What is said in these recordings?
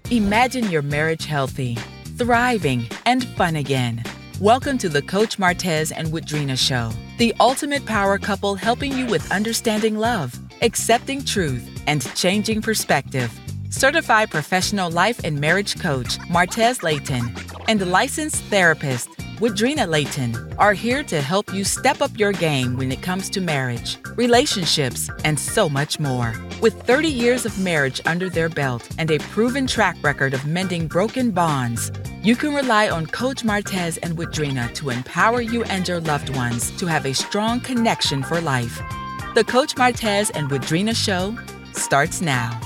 Imagine your marriage healthy, thriving, and fun again. Welcome to the Coach Martez and Woodrina Show, the ultimate power couple helping you with understanding love, accepting truth, and changing perspective. Certified professional life and marriage coach Martez Layton and licensed therapist Woodrina Layton are here to help you step up your game when it comes to marriage, relationships, and so much more. With 30 years of marriage under their belt and a proven track record of mending broken bonds, you can rely on Coach Martez and Woodrina to empower you and your loved ones to have a strong connection for life. The Coach Martez and Woodrina Show starts now.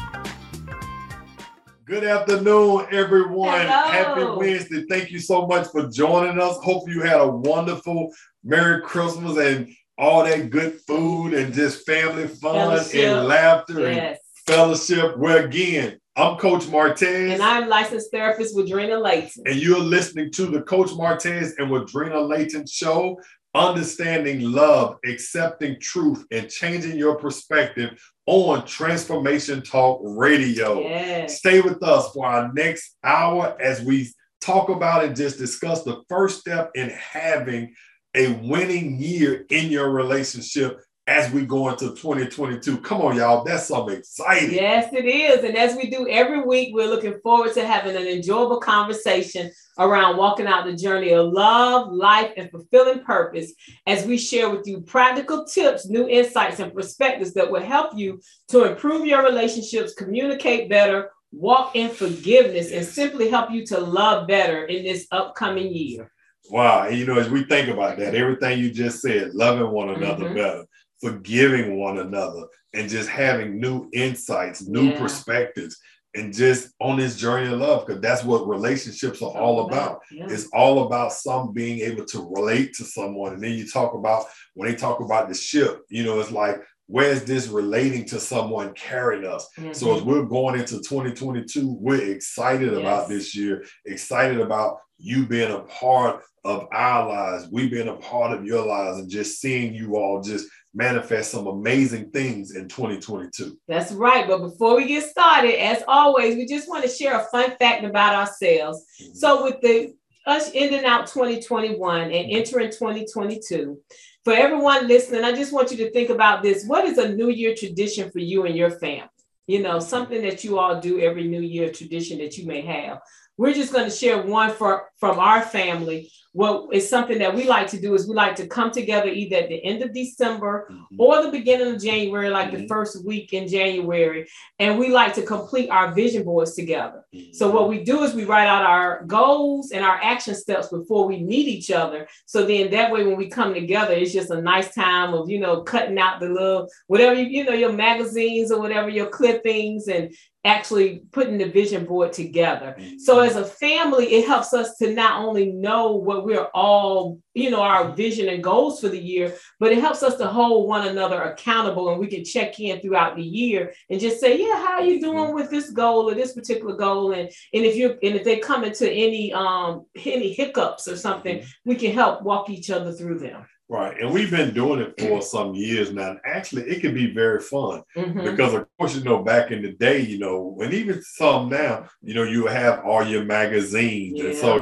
Good afternoon, everyone. Hello. Happy Wednesday. Thank you so much for joining us. Hope you had a wonderful Merry Christmas and all that good food and just family fun and laughter and fellowship. Well, again, I'm Coach Martez. And I'm licensed therapist Woodrina Layton. And you're listening to the Coach Martez and Woodrina Layton Show, understanding love, accepting truth, and changing your perspective on Transformation Talk Radio. Yes. Stay with us for our next hour as we talk about and just discuss the first step in having a winning year in your relationship as we go into 2022. Come on, y'all. That's something exciting. Yes, it is. And as we do every week, we're looking forward to having an enjoyable conversation around walking out the journey of love, life, and fulfilling purpose as we share with you practical tips, new insights, and perspectives that will help you to improve your relationships, communicate better, walk in forgiveness, and simply help you to love better in this upcoming year. Wow. And as we think about that, everything you just said, loving one another better, forgiving one another, and just having new insights, new perspectives, and just on this journey of love, because that's what relationships are all about. Yeah. It's all about some being able to relate to someone. And then you talk about, when they talk about the ship, it's like, where's this relating to someone carrying us? So as we're going into 2022, we're excited about this year, excited about you being a part of our lives, we being a part of your lives, and just seeing you all just manifest some amazing things in 2022. That's right. But before we get started, as always, we just want to share a fun fact about ourselves. So with us ending out 2021 and entering 2022, for everyone listening, I just want you to think about this. What is a New Year tradition for you and your family? Something that you all do every New Year tradition that you may have. We're just going to share one from our family. What is something that we like to do is we like to come together either at the end of December or the beginning of January, like the first week in January. And we like to complete our vision boards together. So what we do is we write out our goals and our action steps before we meet each other. So then that way, when we come together, it's just a nice time of, cutting out the little, whatever, your magazines or whatever, your clippings, and actually putting the vision board together. So as a family, it helps us to not only know what we're all, our vision and goals for the year, but it helps us to hold one another accountable, and we can check in throughout the year and just say, how are you doing with this goal or this particular goal? And if they come into any hiccups or something, we can help walk each other through them. Right. And we've been doing it for some years now. And actually, it can be very fun because, of course, back in the day, and even some now, you have all your magazines. And so,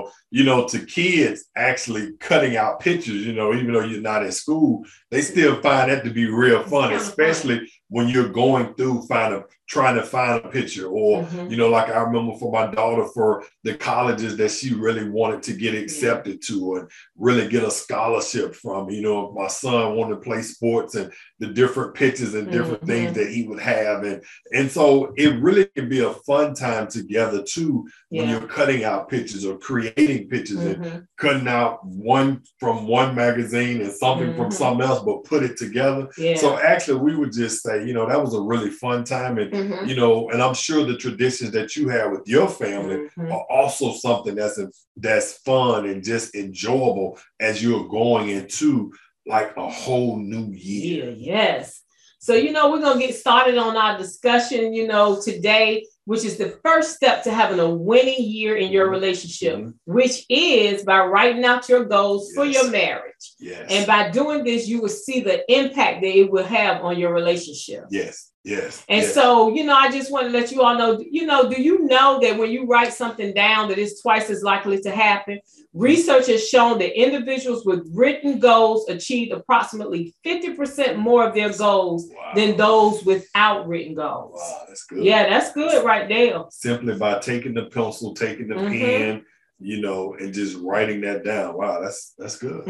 to kids actually cutting out pictures, even though you're not in school, they still find that to be real fun, especially when you're going through trying to find a picture or, like I remember for my daughter for the colleges that she really wanted to get accepted to and really get a scholarship from, my son wanted to play sports and the different pictures and different things that he would have. And so it really can be a fun time together too, when you're cutting out pictures or creating pictures and cutting out one from one magazine and something from something else, but put it together. Yeah. So actually we would just say, that was a really fun time. And, and I'm sure the traditions that you have with your family are also something that's fun and just enjoyable as you're going into like a whole new year. Yes. So, we're going to get started on our discussion, today. which is the first step to having a winning year in your relationship, which is by writing out your goals for your marriage. Yes. And by doing this, you will see the impact that it will have on your relationship. Yes. Yes. And so, I just want to let you all know, do you know that when you write something down that is twice as likely to happen? Research has shown that individuals with written goals achieved approximately 50% more of their goals than those without written goals. Wow, that's good. Yeah, that's good right there. Simply by taking the pencil, taking the pen, and just writing that down. Wow, that's good.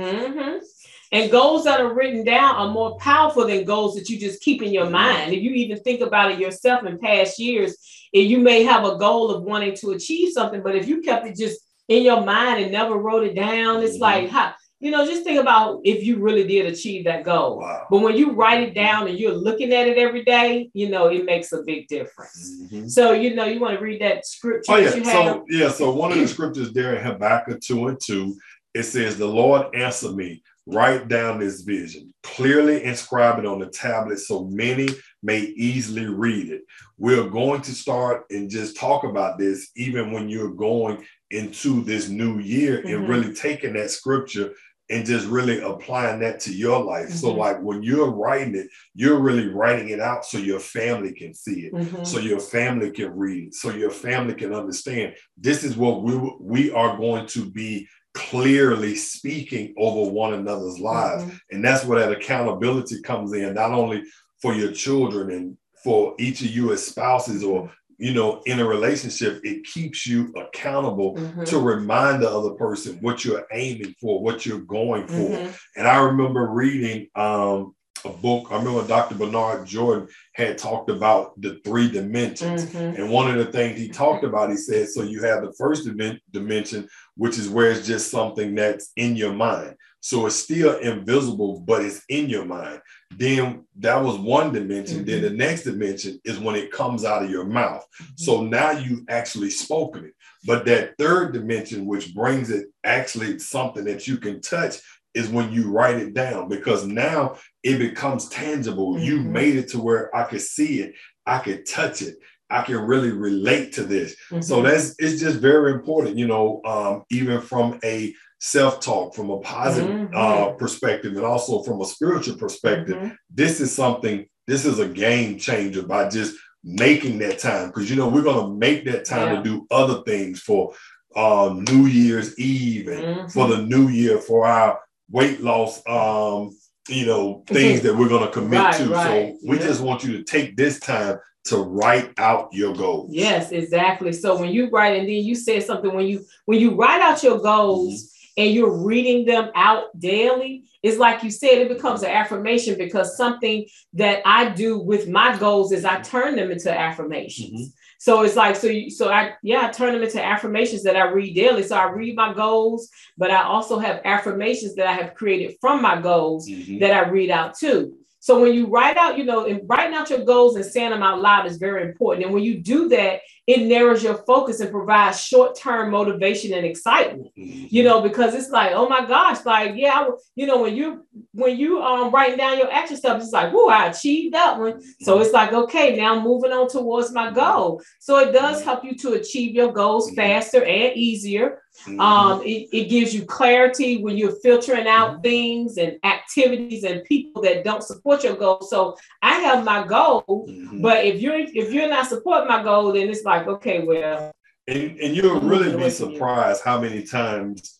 And goals that are written down are more powerful than goals that you just keep in your mind. If you even think about it yourself in past years, you may have a goal of wanting to achieve something, but if you kept it just in your mind and never wrote it down, it's like, just think about if you really did achieve that goal. Wow. But when you write it down and you're looking at it every day, it makes a big difference. So, you want to read that scripture that you have? So one of the scriptures there in Habakkuk 2:2, it says, "The Lord answered me, write down this vision, clearly inscribe it on the tablet so many may easily read it." We're going to start and just talk about this even when you're going into this new year and really taking that scripture and just really applying that to your life. So like when you're writing it, you're really writing it out so your family can see it, so your family can read it, so your family can understand this is what we are going to be clearly speaking over one another's lives. And that's where that accountability comes in, not only for your children and for each of you as spouses or in a relationship. It keeps you accountable to remind the other person what you're aiming for, what you're going for. And I remember reading a book. I remember Dr. Bernard Jordan had talked about the 3 dimensions. And one of the things he talked about, he said, so you have the first dimension, which is where it's just something that's in your mind. So it's still invisible, but it's in your mind. Then that was one dimension. Then the next dimension is when it comes out of your mouth. So now you actually spoken it. But that third dimension, which brings it actually something that you can touch, is when you write it down, because now it becomes tangible. You made it to where I could see it, I could touch it, I can really relate to this. So it's just very important, even from a self-talk, from a positive perspective, and also from a spiritual perspective. This is a game changer by just making that time, because we're going to make that time to do other things for New Year's Eve and for the new year, for our weight loss things that we're going to commit to. So we just want you to take this time to write out your goals. Yes, exactly. So when you write, and then you said something, when you write out your goals and you're reading them out daily, it's like you said, it becomes an affirmation, because something that I do with my goals is I turn them into affirmations. So it's like, I turn them into affirmations that I read daily. So I read my goals, but I also have affirmations that I have created from my goals that I read out too. So when you write out, and writing out your goals and saying them out loud is very important. And when you do that, it narrows your focus and provides short-term motivation and excitement, because it's like, oh my gosh, like, when you writing down your action steps, it's like, whoa, I achieved that one. So it's like, okay, now I'm moving on towards my goal. So it does help you to achieve your goals faster and easier. It gives you clarity when you're filtering out things and activities and people that don't support your goal. So I have my goal, but if you're not supporting my goal, then it's like, okay, well. And you'll really be surprised how many times,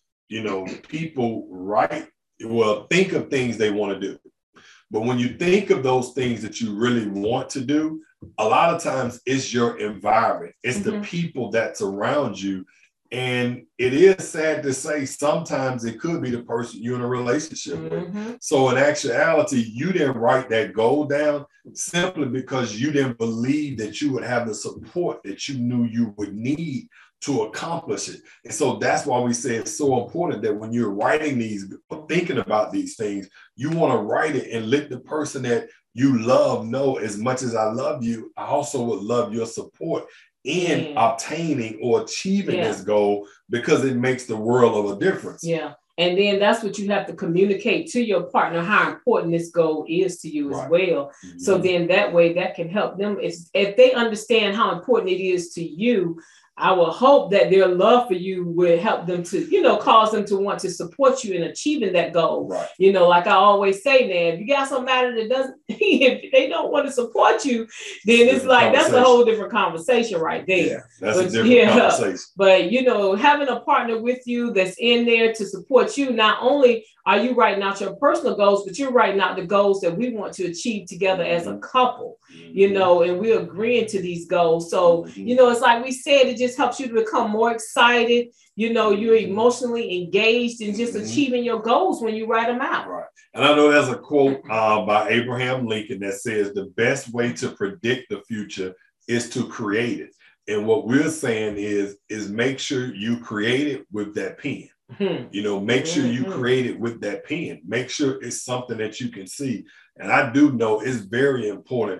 people think of things they want to do. But when you think of those things that you really want to do, a lot of times it's your environment. It's the people that's around you. And it is sad to say, sometimes it could be the person you're in a relationship with. So in actuality, you didn't write that goal down simply because you didn't believe that you would have the support that you knew you would need to accomplish it. And so that's why we say it's so important that when you're writing these, thinking about these things, you want to write it and let the person that you love know, as much as I love you, I also would love your support in obtaining or achieving this goal, because it makes the world of a difference. And then that's what you have to communicate to your partner, how important this goal is to you as well. Mm-hmm. So then that way that can help them. If they understand how important it is to you, I will hope that their love for you will help them to, cause them to want to support you in achieving that goal. Right. Like I always say, now, if you got somebody that doesn't, if they don't want to support you, then it's like, that's a whole different conversation right there. Yeah, that's a different conversation. But, having a partner with you that's in there to support you, not only are you writing out your personal goals, but you're writing out the goals that we want to achieve together as a couple, and we're agreeing to these goals. So, it's like we said, it just helps you to become more excited. You're emotionally engaged in just achieving your goals when you write them out. Right. And I know there's a quote by Abraham Lincoln that says the best way to predict the future is to create it. And what we're saying is make sure you create it with that pen. Make sure you create it with that pen. Make sure it's something that you can see. And I do know it's very important,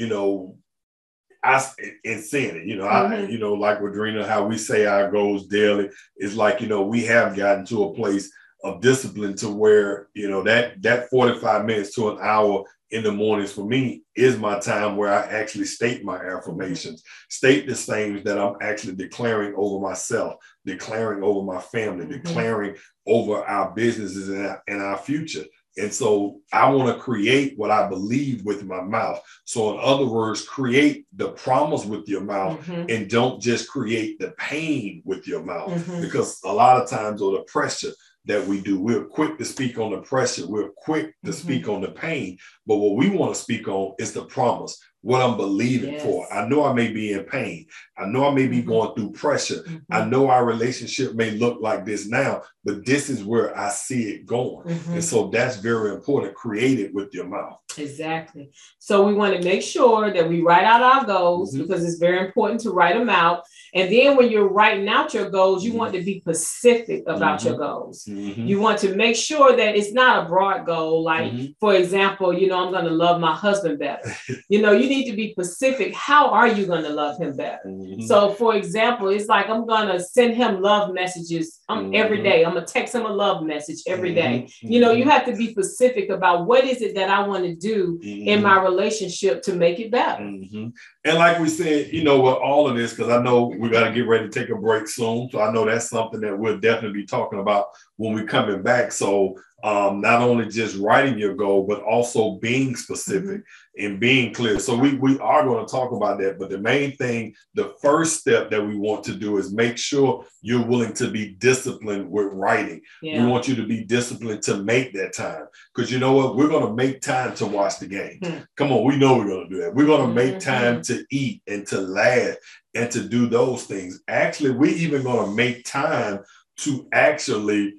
in saying it, like with Drina, how we say our goals daily is like, we have gotten to a place of discipline to where, that 45 minutes to an hour in the mornings for me is my time where I actually state my affirmations, state the things that I'm actually declaring over myself, declaring over my family, declaring over our businesses and our future. And so I want to create what I believe with my mouth. So in other words, create the promise with your mouth and don't just create the pain with your mouth, because a lot of times, or the pressure that we do, we're quick to speak on the pressure. We're quick to speak on the pain. But what we want to speak on is the promise, what I'm believing for. I know I may be in pain. I know I may be going through pressure. I know our relationship may look like this now, but this is where I see it going. And so that's very important. Create it with your mouth. Exactly. So we want to make sure that we write out our goals, because it's very important to write them out. And then when you're writing out your goals, you want to be specific about your goals. You want to make sure that it's not a broad goal. Like, for example, I'm going to love my husband better. You need to be specific. How are you going to love him better? So, for example, it's like I'm going to send him love messages every day. I'm going to text him a love message every day. You have to be specific about what is it that I want to do in my relationship to make it better. And like we said, with all of this, because I know we got to get ready to take a break soon. So I know that's something that we'll definitely be talking about when we're coming back. So not only just writing your goal, but also being specific and being clear. So we are going to talk about that. But the main thing, the first step that we want to do is make sure you're willing to be disciplined with writing. We want you to be disciplined to make that time. Because you know what? We're going to make time to watch the game. Come on, we know we're going to do that. We're going to make time to eat and to laugh and to do those things. Actually, we're even going to make time to actually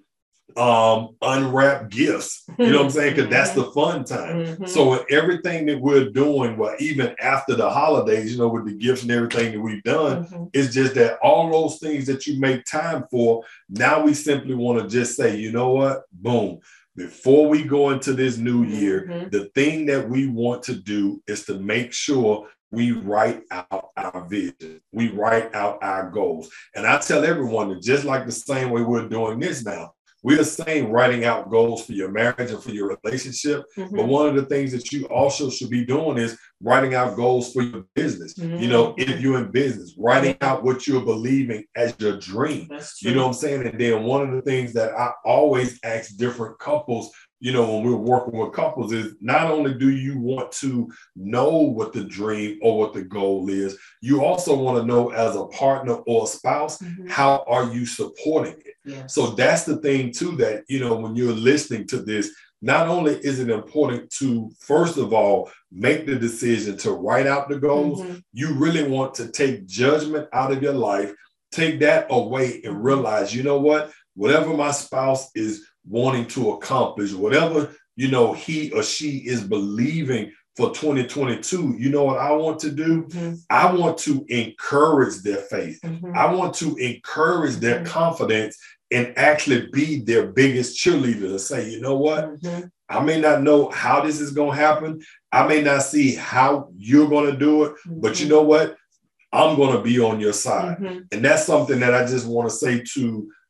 unwrap gifts, you know what I'm saying? Because that's the fun time. So everything that we're doing, well, even after the holidays, with the gifts and everything that we've done, it's just that all those things that you make time for, now we simply want to just say, you know what? Boom. Before we go into this new year, the thing that we want to do is to make sure we write out our vision. We write out our goals. And I tell everyone that just like the same way we're doing this now, we're saying writing out goals for your marriage and for your relationship. But one of the things that you also should be doing is writing out goals for your business. If you're in business, writing out what you're believing as your dream. You know what I'm saying? And then one of the things that I always ask different couples, when we're working with couples, is not only do you want to know what the dream or what the goal is, you also want to know as a partner or a spouse, how are you supporting it? So that's the thing too, that, when you're listening to this, not only is it important to, first of all, make the decision to write out the goals, you really want to take judgment out of your life, take that away and realize, you know what, whatever my spouse is wanting to accomplish, whatever, he or she is believing for 2022, you know what I want to do? I want to encourage their faith. I want to encourage their confidence and actually be their biggest cheerleader to say, you know what? I may not know how this is going to happen. I may not see how you're going to do it, but you know what? I'm going to be on your side. And that's something that I just want to say to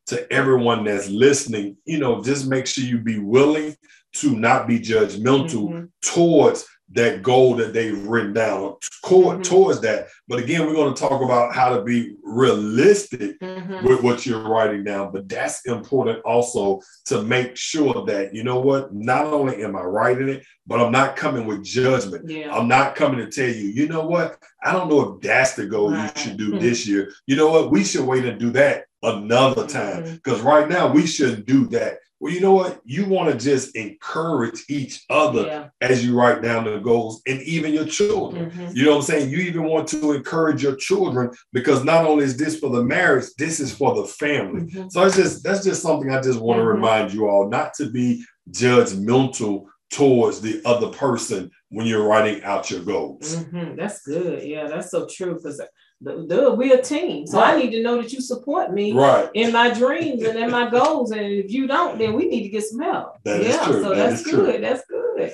to everyone that's listening, just make sure you be willing to not be judgmental towards that goal that they've written down, towards that. But again, we're going to talk about how to be realistic with what you're writing down. But that's important also, to make sure that, not only am I writing it, but I'm not coming with judgment. Yeah. I'm not coming to tell you, I don't know if that's the goal you should do this year. You know what? We should wait and do that another time, because right now we shouldn't do that. Well, you know what? You want to just encourage each other as you write down the goals, and even your children. You know what I'm saying? You even want to encourage your children, because not only is this for the marriage, this is for the family. So that's just something I just want to remind you all, not to be judgmental towards the other person when you're writing out your goals. That's good. Yeah, that's so true, because we're a team. So I need to know that you support me in my dreams and in my goals. And if you don't, then we need to get some help. That is true. So that's good. That's good.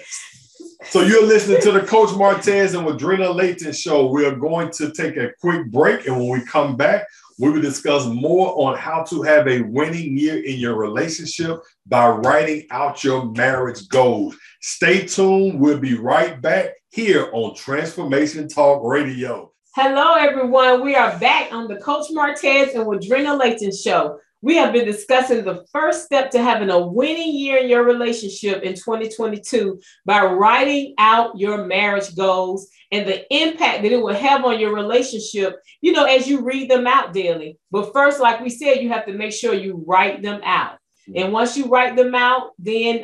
So you're listening to the Coach Martez and Wadrina Layton show. We are going to take a quick break. And when we come back, we will discuss more on how to have a winning year in your relationship by writing out your marriage goals. Stay tuned. We'll be right back here on Transformation Talk Radio. Hello, everyone. We are back on the Coach Martez and Wadrina Layton show. We have been discussing the first step to having a winning year in your relationship in 2022 by writing out your marriage goals and the impact that it will have on your relationship, as you read them out daily. But first, like we said, you have to make sure you write them out. And once you write them out, then,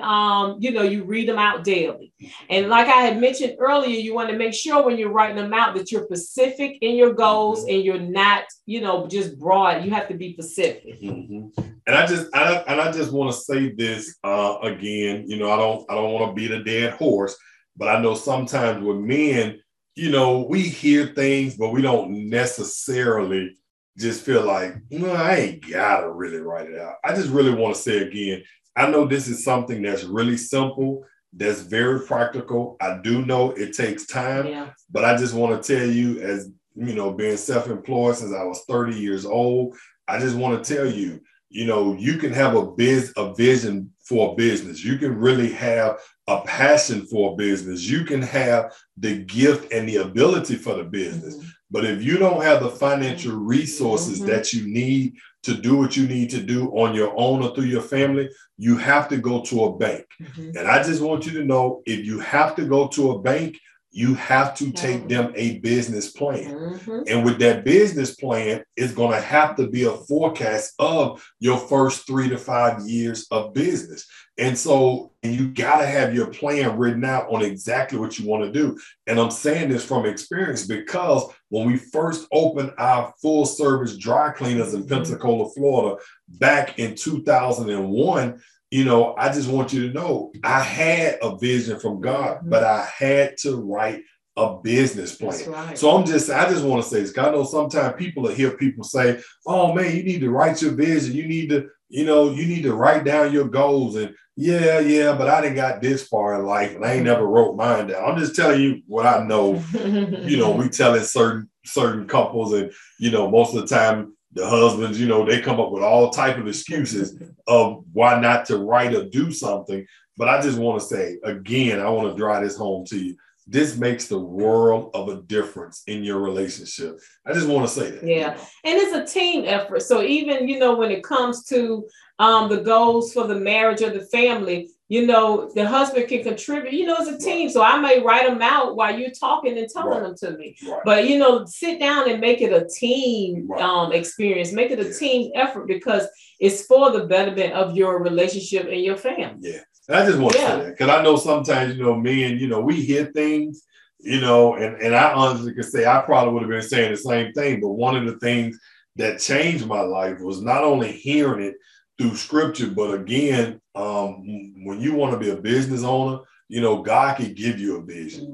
you read them out daily. And like I had mentioned earlier, you want to make sure when you're writing them out that you're specific in your goals and you're not, just broad. You have to be specific. And I just want to say this again, I don't want to beat a dead horse, but I know sometimes with men, we hear things, but we don't necessarily just feel like, I ain't gotta really write it out. I just really want to say again, I know this is something that's really simple, that's very practical. I do know it takes time, but I just want to tell you, as being self-employed since I was 30 years old, I just want to tell you, you can have a vision for a business. You can really have a passion for a business. You can have the gift and the ability for the business. But if you don't have the financial resources that you need to do what you need to do on your own or through your family, you have to go to a bank. And I just want you to know, if you have to go to a bank, you have to take them a business plan. And with that business plan, it's going to have to be a forecast of your first 3 to 5 years of business. And so you got to have your plan written out on exactly what you want to do. And I'm saying this from experience, because when we first opened our full service dry cleaners in Pensacola, Florida, back in 2001, I just want you to know, I had a vision from God, but I had to write a business plan. So I just want to say this, because I know sometimes people hear people say, oh man, you need to write your vision. You need to, you need to write down your goals. And but I didn't got this far in life and I ain't never wrote mine down. I'm just telling you what I know. We telling certain couples, and, most of the time, the husbands, they come up with all type of excuses of why not to write or do something. But I just want to say, again, I want to drive this home to you. This makes the world of a difference in your relationship. I just want to say that. Yeah. And it's a team effort. So even, when it comes to the goals for the marriage or the family, the husband can contribute, as a team. So I may write them out while you're talking and telling them to me. But, sit down and make it a team experience, make it a team effort, because it's for the betterment of your relationship and your family. Yeah. And I just want to say that, because I know sometimes, men, we hear things, and I honestly can say I probably would have been saying the same thing. But one of the things that changed my life was not only hearing it through scripture, but again, when you want to be a business owner, God can give you a vision.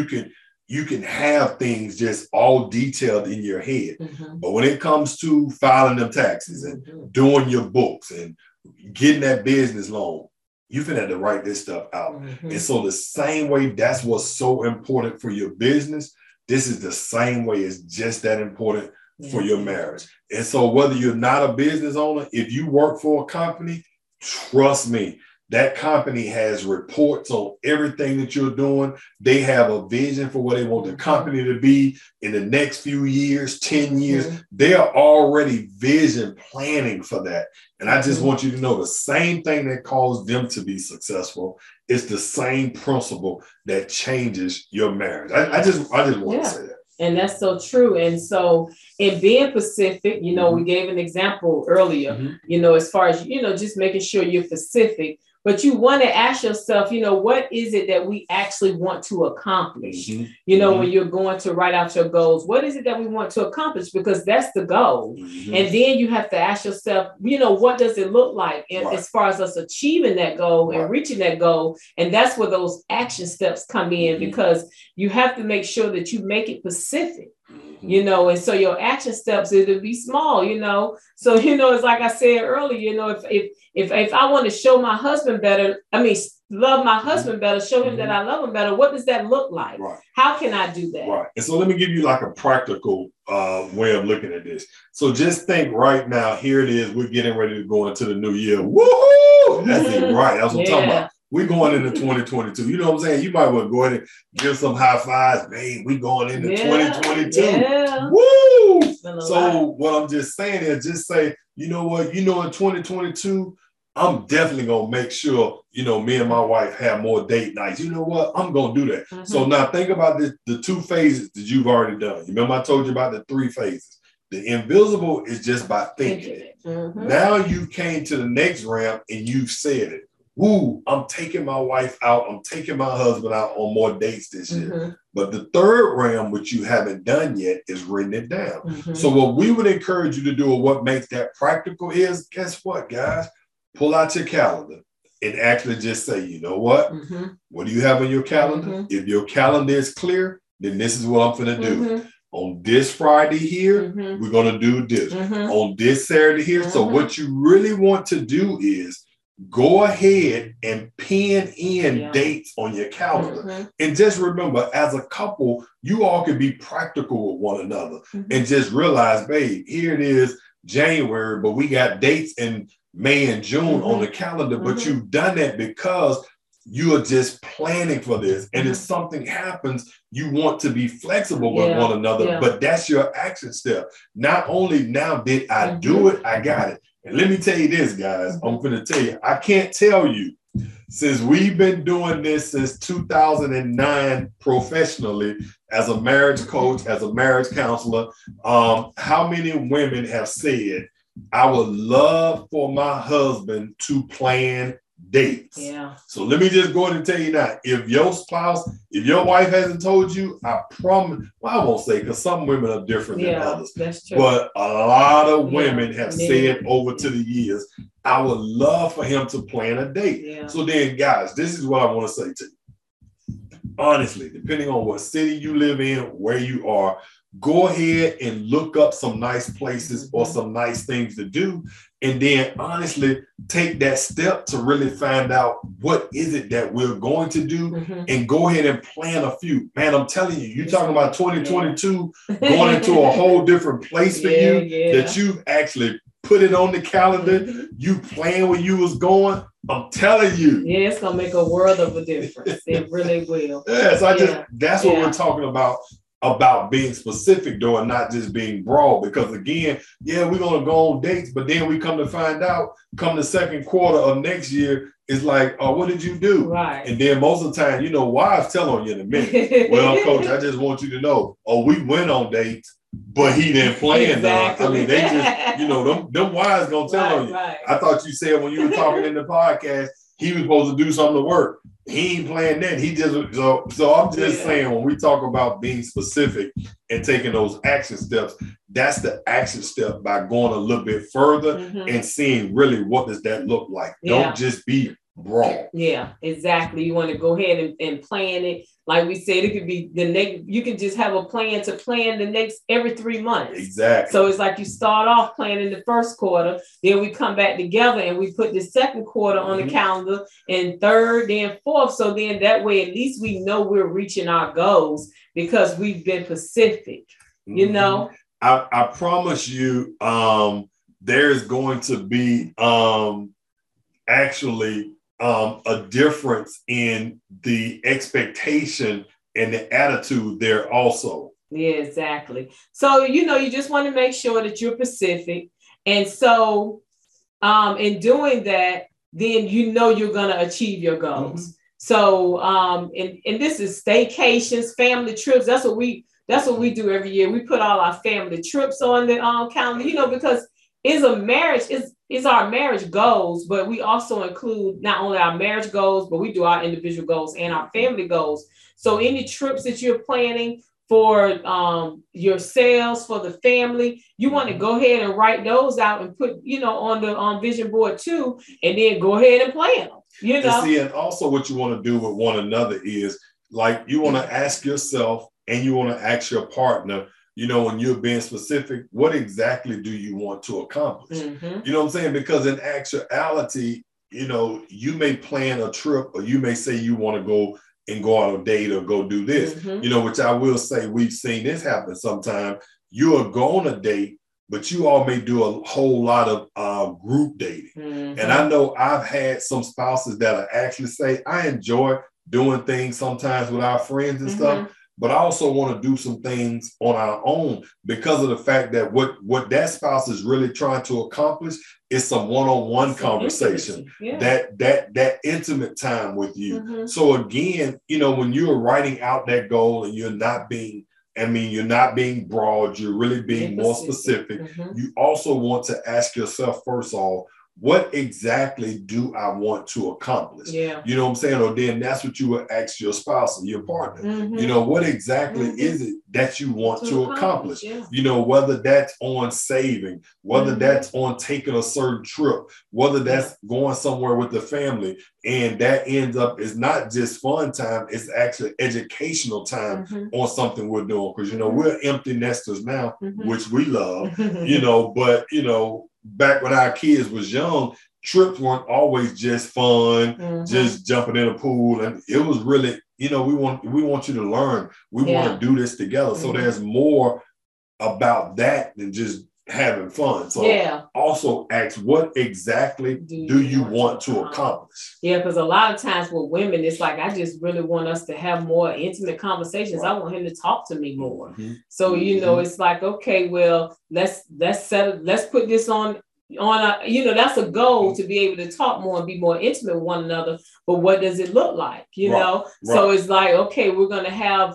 You can have things just all detailed in your head. But when it comes to filing them taxes and doing your books and getting that business loan, you've had to write this stuff out. And so the same way, that's what's so important for your business. This is the same way. It's just that important for your marriage. And so whether you're not a business owner, if you work for a company, trust me, that company has reports on everything that you're doing. They have a vision for where they want the company to be in the next few years, 10 years. They are already vision planning for that. And I just want you to know the same thing that caused them to be successful is the same principle that changes your marriage. I just want to say that. And that's so true. And so in being Pacific, you know, we gave an example earlier, you know, as far as, you know, just making sure you're Pacific, but you want to ask yourself, you know, what is it that we actually want to accomplish? You know, when you're going to write out your goals, what is it that we want to accomplish? Because that's the goal. And then you have to ask yourself, you know, what does it look like as far as us achieving that goal and reaching that goal? And that's where those action steps come in, because you have to make sure that you make it specific. You know, and so your action steps, it'll be small, you know. So, you know, it's like I said earlier, you know, if I want to show my husband better, love my husband better, show him that I love him better, what does that look like? How can I do that? And so let me give you like a practical way of looking at this. So just think right now, here it is, we're getting ready to go into the new year. Woohoo! That's it, right? That's what I'm talking about. We're going into 2022. You know what I'm saying? You might want to go ahead and give some high fives, babe. We're going into 2022. Woo! So what I'm just saying is just say, you know what? You know, in 2022, I'm definitely going to make sure, you know, me and my wife have more date nights. You know what? I'm going to do that. So now think about this, the 2 phases that you've already done. You remember I told you about the 3 phases. The invisible is just by thinking it. Now you came to the next round and you've said it. Woo, I'm taking my wife out. I'm taking my husband out on more dates this year. But the 3rd round, which you haven't done yet, is written it down. So what we would encourage you to do, or what makes that practical is, guess what, guys? Pull out your calendar and actually just say, you know what? What do you have on your calendar? If your calendar is clear, then this is what I'm going to do. On this Friday here, we're going to do this. On this Saturday here. So what you really want to do is go ahead and pin in dates on your calendar. And just remember, as a couple, you all can be practical with one another and just realize, babe, here it is, January, but we got dates in May and June on the calendar. But you've done that because you are just planning for this. And if something happens, you want to be flexible with one another. But that's your action step. Not only now did I do it, I got it. And let me tell you this, guys, I'm going to tell you, I can't tell you, since we've been doing this since 2009 professionally as a marriage coach, as a marriage counselor, how many women have said, I would love for my husband to plan dates. So let me just go ahead and tell you now, if your spouse, if your wife hasn't told you, I promise, well, I won't say, because some women are different than others. That's true. But a lot of women have said over to the years, I would love for him to plan a date. So then, guys, this is what I want to say to you. Honestly, depending on what city you live in, where you are, go ahead and look up some nice places or some nice things to do. And then honestly, take that step to really find out what is it that we're going to do and go ahead and plan a few. Man, I'm telling you, you're talking about 2022 going into a whole different place for you that you've actually put it on the calendar. You plan where you was going. I'm telling you. Yeah, it's going to make a world of a difference. It really will. So that's what we're talking about being specific though, and not just being broad, because again, we're going to go on dates, but then we come to find out come the second quarter of next year, it's like, oh, what did you do? And then most of the time, you know, wives tell on you in a minute. Well, coach, I just want you to know, we went on dates, but he didn't plan. I mean, they just, you know, them wives gonna tell on you. I thought you said when you were talking in the podcast, he was supposed to do something to work. He ain't playing that. He just so I'm just saying, when we talk about being specific and taking those action steps, that's the action step by going a little bit further and seeing really what does that look like. Don't just be broad. Yeah, exactly. You want to go ahead and plan it. Like we said, it could be the next, you can just have a plan to plan the next every 3 months. Exactly. So it's like you start off planning the first quarter, then we come back together and we put the second quarter on the calendar, and third, then fourth. So then that way, at least we know we're reaching our goals because we've been specific, you know? I promise you, there's going to be actually a difference in the expectation and the attitude there also. Yeah, exactly. So, you just want to make sure that you're Pacific. And so in doing that, then you're going to achieve your goals. Mm-hmm. So, and this is staycations, family trips. That's what we do every year. We put all our family trips on the calendar, because it's a marriage, is our marriage goals, but we also include not only our marriage goals, but we do our individual goals and our family goals. So any trips that you're planning for yourselves, for the family, you want to go ahead and write those out and put, on the vision board too, and then go ahead and plan them. And see, and also what you want to do with one another is like you want to ask yourself and you want to ask your partner, when you're being specific, what exactly do you want to accomplish? Mm-hmm. You know what I'm saying? Because in actuality, you may plan a trip or you may say you want to go out on a date or go do this, mm-hmm. Which I will say we've seen this happen sometime. You are going on a date, but you all may do a whole lot of group dating. Mm-hmm. And I know I've had some spouses that actually say, I enjoy doing things sometimes with our friends and mm-hmm. stuff, but I also want to do some things on our own because of the fact that what that spouse is really trying to accomplish is some one-on-one conversation, that intimate time with you. Mm-hmm. So again, when you're writing out that goal and you're not being broad, you're really being more specific. Mm-hmm. You also want to ask yourself, first of all, what exactly do I want to accomplish? Yeah. You know what I'm saying? Or then that's what you would ask your spouse or your partner. Mm-hmm. What exactly mm-hmm. is it that you want to accomplish? Yeah. Whether that's on saving, whether mm-hmm. that's on taking a certain trip, whether that's going somewhere with the family. And that ends up is not just fun time, it's actually educational time mm-hmm. on something we're doing. Because, mm-hmm. we're empty nesters now, mm-hmm. which we love, but, back when our kids was young, trips weren't always just fun, mm-hmm. just jumping in a pool. And it was really, we want you to learn. We want to do this together. Mm-hmm. So there's more about that than just having fun. So also ask, what exactly do you want to accomplish? Yeah, because a lot of times with women, it's like, I just really want us to have more intimate conversations. Right. I want him to talk to me more. Mm-hmm. So, mm-hmm. It's like, okay, well, let's put this on that's a goal to be able to talk more and be more intimate with one another. But what does it look like? Right. So it's like, okay, we're going to have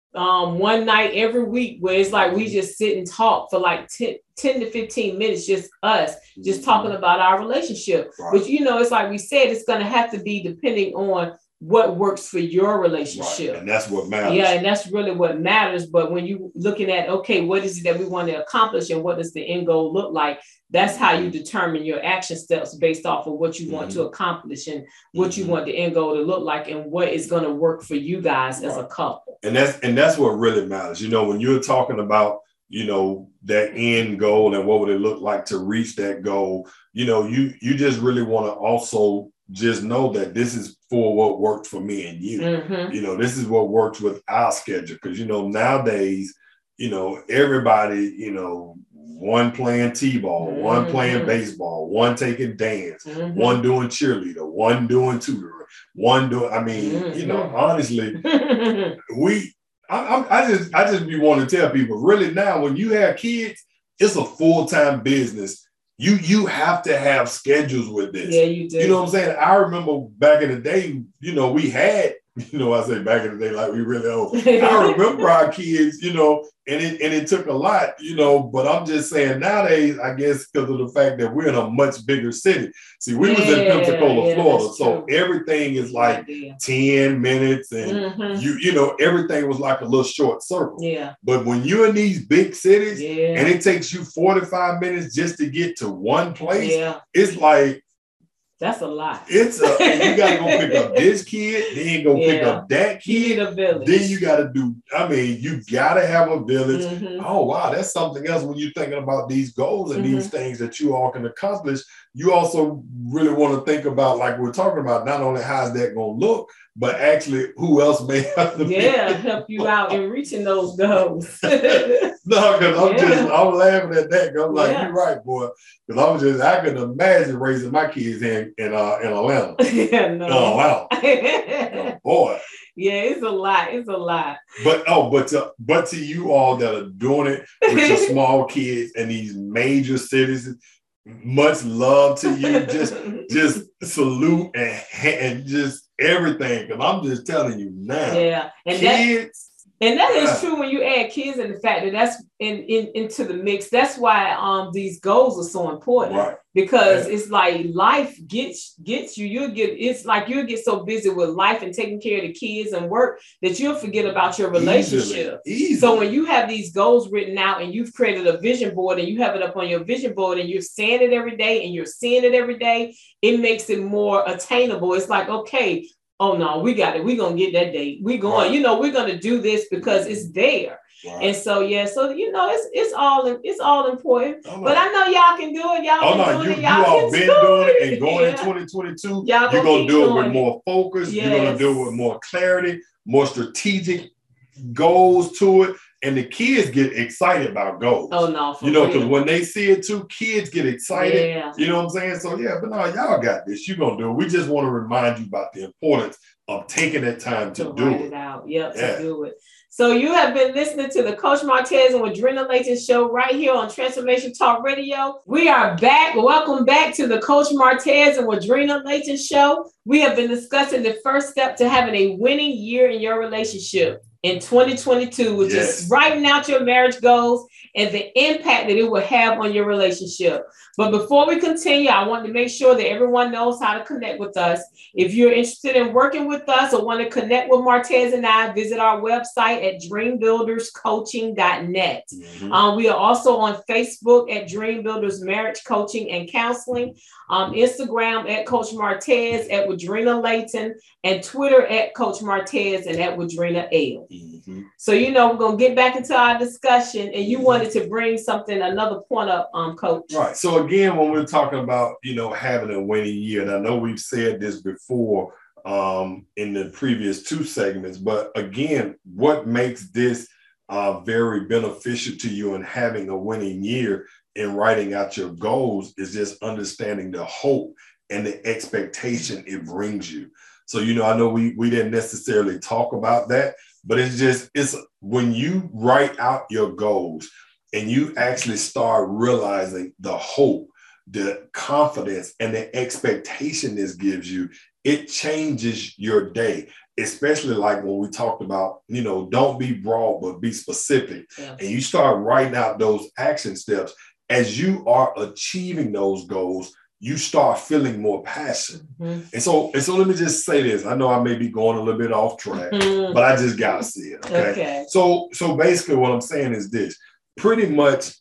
one night every week where it's like we just sit and talk for like 10 to 15 minutes, just us, just talking about our relationship. Right. But it's like we said, it's going to have to be depending on what works for your relationship. Right. And that's what matters. Yeah, and that's really what matters. But when you're looking at, okay, what is it that we want to accomplish and what does the end goal look like? That's how you determine your action steps based off of what you want mm-hmm. to accomplish and what you want the end goal to look like and what is going to work for you guys as a couple. And that's what really matters. When you're talking about, that end goal and what would it look like to reach that goal, you just really want to also just know that this is for what worked for me and you. Mm-hmm. This is what works with our schedule. Because, nowadays, everybody, one playing t-ball, mm-hmm. one playing baseball, one taking dance, mm-hmm. one doing cheerleader, one doing tutoring, one doing, mm-hmm. Honestly, I just be wanting to tell people, really now, when you have kids, it's a full-time business. You have to have schedules with this. Yeah, you do. You know what I'm saying? I remember back in the day, we had, I say back in the day, like we really old. I remember our kids, and it took a lot, but I'm just saying nowadays, I guess because of the fact that we're in a much bigger city. See, we was in Pensacola, Florida, so everything is like 10 minutes and mm-hmm. Everything was like a little short circle. Yeah. But when you're in these big cities and it takes you 45 minutes just to get to one place, it's like, that's a lot. You got to go pick up this kid, then go pick up that kid. You need a village. Then you got to you got to have a village. Mm-hmm. Oh, wow. That's something else when you're thinking about these goals and mm-hmm. these things that you all can accomplish. You also really want to think about, like we're talking about, not only how's that going to look, but actually who else may have to help you out in reaching those goals. No, because I'm laughing at that. I'm like, you're right, boy. Because I can imagine raising my kids in Atlanta. Oh, wow. Oh, boy. Yeah, it's a lot. It's a lot. But to you all that are doing it with your small kids in these major cities, much love to you. Just salute and just everything. Because I'm just telling you now. Yeah. And kids. That is true when you add kids and the fact that that's into the mix. That's why these goals are so important, right? Because it's like life gets you. It's like you'll get so busy with life and taking care of the kids and work that you'll forget about your relationship. Easily. So when you have these goals written out and you've created a vision board and you have it up on your vision board and you're saying it every day and you're seeing it every day, it makes it more attainable. It's like, okay, oh no, we got it. We're going to get that date. We're going, we're going to do this because it's there. Right. And so, it's all important. But I know y'all can do it. Y'all you all been doing it and going in 2022. You're going to do it with more focus. Yes. You're going to do it with more clarity, more strategic goals to it. And the kids get excited about goals. Oh, no. Because when they see it too, kids get excited. Yeah. You know what I'm saying? So, but no, y'all got this. You're going to do it. We just want to remind you about the importance of taking that time to do it. Out. To do it. So you have been listening to the Coach Martez and Wadrina Layton show right here on Transformation Talk Radio. We are back. Welcome back to the Coach Martez and Wadrina Layton show. We have been discussing the first step to having a winning year in your relationship in 2022, which is writing out your marriage goals and the impact that it will have on your relationship. But before we continue, I want to make sure that everyone knows how to connect with us. If you're interested in working with us or want to connect with Martez and I, visit our website at dreambuilderscoaching.net. Mm-hmm. We are also on Facebook at Dream Builders Marriage Coaching and Counseling, Instagram at Coach Martez, at Wadrina Layton, and Twitter at Coach Martez and at Wadrina L. Mm-hmm. So, we're going to get back into our discussion, and you wanted to bring another point up, Coach. Right. So again, when we're talking about, having a winning year, and I know we've said this before in the previous two segments, but again, what makes this very beneficial to you in having a winning year in writing out your goals is just understanding the hope and the expectation it brings you. So, I know we didn't necessarily talk about that, but it's when you write out your goals and you actually start realizing the hope, the confidence, and the expectation this gives you, it changes your day, especially like when we talked about, don't be broad, but be specific. Yeah. And you start writing out those action steps. As you are achieving those goals, you start feeling more passion. Mm-hmm. And so let me just say this. I know I may be going a little bit off track, but I just got to see it. Okay. So basically what I'm saying is this. Pretty much,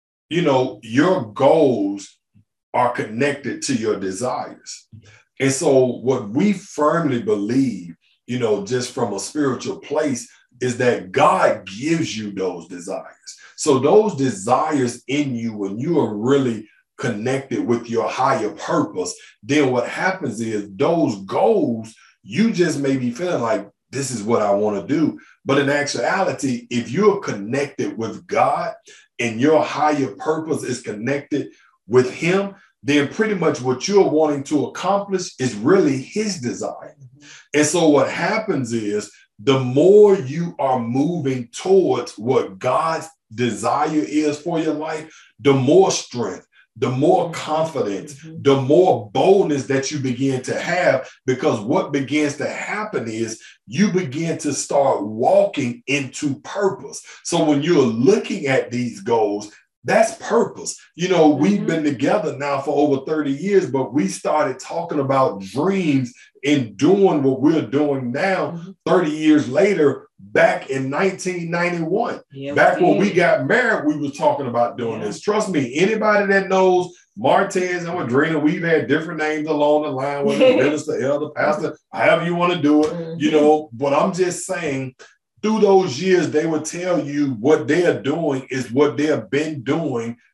your goals are connected to your desires. And so what we firmly believe, just from a spiritual place, is that God gives you those desires. So those desires in you, when you are really connected with your higher purpose, then what happens is those goals, you just may be feeling like, this is what I want to do. But in actuality, if you're connected with God and your higher purpose is connected with Him, then pretty much what you're wanting to accomplish is really His desire. And so what happens is the more you are moving towards what God's desire is for your life, the more strength, the more confidence, the more boldness that you begin to have, because what begins to happen is you begin to start walking into purpose. So when you're looking at these goals, that's purpose. We've been together now for over 30 years, but we started talking about dreams and doing what we're doing now 30 years later, back in 1991. Back when we got married, we was talking about doing this. Trust me, anybody that knows Martez and Wadrina, we've had different names along the line, whether minister, elder, pastor, however you want to do it, but I'm just saying, through those years, they would tell you what they're doing is what they've been doing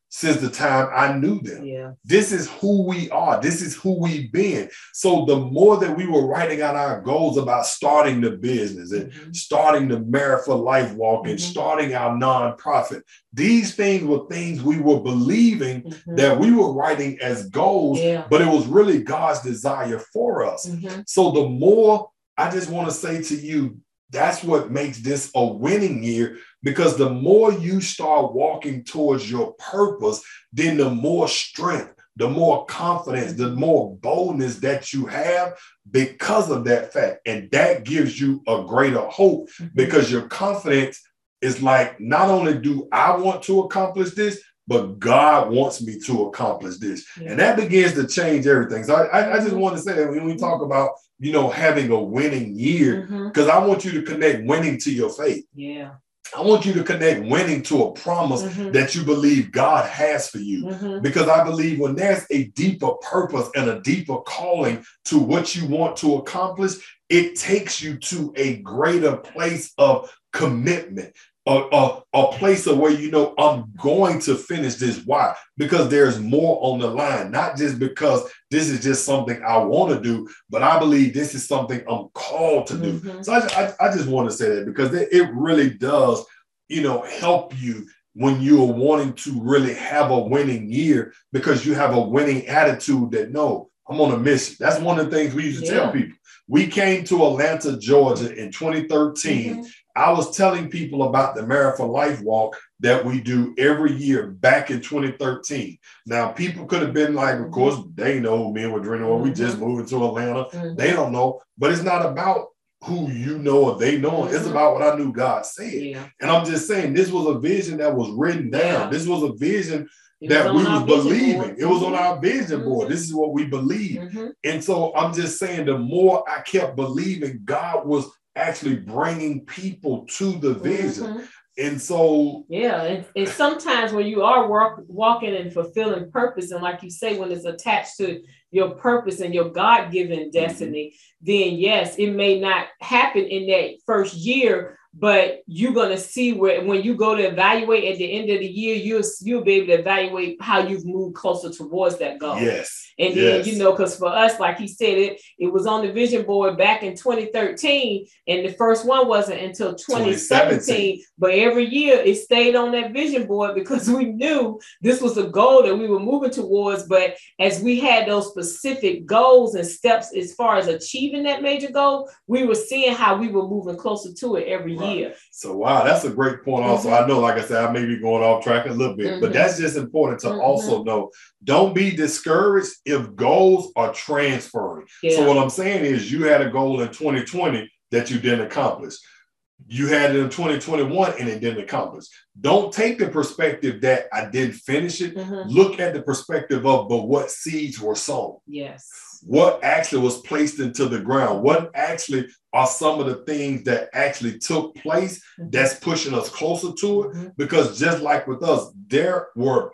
since the time I knew them. Yeah. This is who we are. This is who we've been. So the more that we were writing out our goals about starting the business and starting the Merit for Life Walk and starting our nonprofit, these things were things we were believing that we were writing as goals, but it was really God's desire for us. So the more, I just want to say to you, that's what makes this a winning year, because the more you start walking towards your purpose, then the more strength, the more confidence, the more boldness that you have because of that fact. And that gives you a greater hope, because your confidence is like, not only do I want to accomplish this, but God wants me to accomplish this. And that begins to change everything. So I just want to say that when we talk about, you know, having a winning year, because I want you to connect winning to your faith. Yeah. I want you to connect winning to a promise that you believe God has for you. Because I believe when there's a deeper purpose and a deeper calling to what you want to accomplish, it takes you to a greater place of commitment. A place of where, you know, I'm going to finish this. Why? Because there's more on the line, not just because this is just something I want to do, but I believe this is something I'm called to do. So I just want to say that, because it really does, you know, help you when you're wanting to really have a winning year, because you have a winning attitude that, no, I'm on a mission. That's one of the things we used to tell people. We came to Atlanta, Georgia in 2013. I was telling people about the Merit for Life Walk that we do every year back in 2013. Now, people could have been like, of course, they know who me and Wadrina were. We just moved to Atlanta. They don't know. But it's not about who you know or they know. It's about what I knew God said. And I'm just saying, this was a vision that was written down. This was a vision that we was believing. It was on our vision board. This is what we believe. And so I'm just saying, the more I kept believing, God was actually bringing people to the vision. And so, and sometimes when you are walking and fulfilling purpose, and like you say, when it's attached to your purpose and your God-given destiny, then yes, it may not happen in that first year, but you're going to see where, when you go to evaluate at the end of the year, you'll be able to evaluate how you've moved closer towards that goal. And then, you know, because for us, like he said, it was on the vision board back in 2013, and the first one wasn't until 2017. But every year it stayed on that vision board because we knew this was a goal that we were moving towards. But as we had those specific goals and steps as far as achieving that major goal, we were seeing how we were moving closer to it every year. So, wow, that's a great point. Also, I know, like I said, I may be going off track a little bit, but that's just important to also know. Don't be discouraged if goals are transferring. So what I'm saying is, you had a goal in 2020 that you didn't accomplish. You had it in 2021 and it didn't accomplish. Don't take the perspective that I didn't finish it. Look at the perspective of, but what seeds were sown? What actually was placed into the ground? What actually are some of the things that actually took place that's pushing us closer to it? Because just like with us, there were